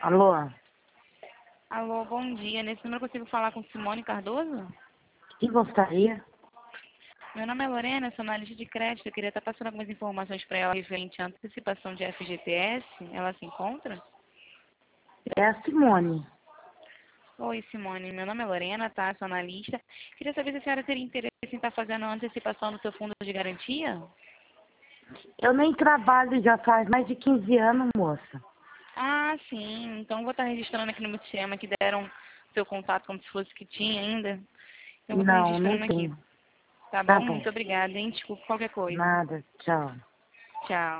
Alô? Alô, bom dia. Nesse número eu consigo falar com Simone Cardoso? Quem gostaria? Meu nome é Lorena, sou analista de crédito. Eu queria estar passando algumas informações para ela referente à antecipação de FGTS. Ela se encontra? É a Simone. Oi, Simone. Meu nome é Lorena, tá? Sou analista. Queria saber se a senhora teria interesse em estar fazendo a antecipação do seu fundo de garantia? Eu nem trabalho já faz mais de 15 anos, moça. Ah, sim. Então vou estar registrando aqui no meu sistema que deram seu contato como se fosse que tinha ainda. Eu vou estar Não, nem registrando aqui. tenho. Tá Tá bom? bom. Muito obrigada, hein? Desculpa qualquer coisa. Nada. Tchau. Tchau.